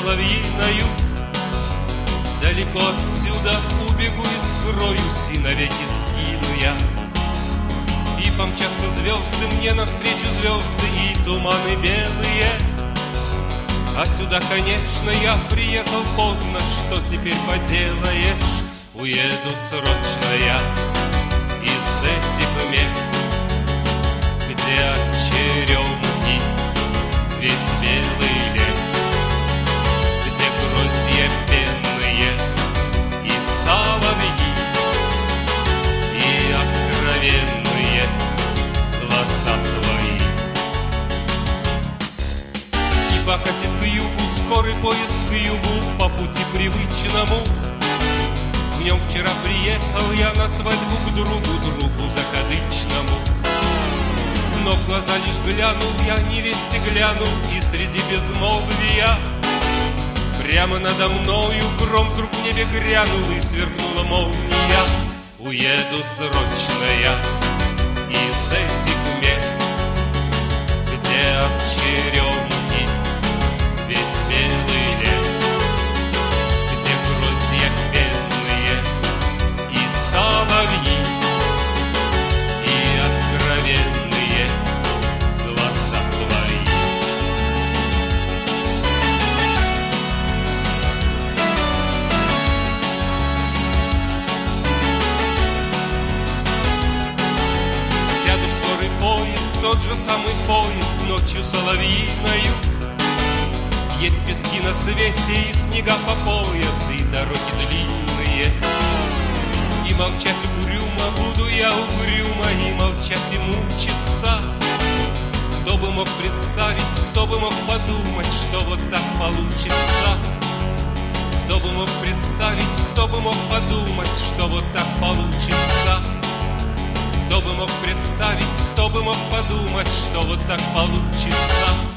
соловьиною. Далеко отсюда убегу и скроюсь, и навеки скину я. И помчатся звезды мне навстречу, звезды и туманы белые. А сюда, конечно, я приехал поздно, что теперь поделаешь? Уеду срочно я из этих мест, где от черемухи весь белый лес, где гроздья пенные и соловьи, и откровенные глаза твои. Ибо катит к югу скорый поезд, к югу по пути привычному. В нем вчера приехал я на свадьбу к другу закадычному. Но в глаза лишь глянул я, невесте глянул, и среди безмолвия прямо надо мною гром вдруг в небе грянул, и сверкнула молния. Уеду срочно я из этих мест, где от черемухи весь белый лес, где гроздья пенные и соловьи, и откровенные глаза твои. Сяду в скорый поезд, в тот же самый поезд, ночью соловьиною. Есть пески на свете и снега по пояс, и дороги длинные. И молчать угрюмо буду я угрюмо, и молчать и мучиться. Кто бы мог представить, кто бы мог подумать, что вот так получится? Кто бы мог представить, кто бы мог подумать, что вот так получится? Кто бы мог представить, кто бы мог подумать, что вот так получится?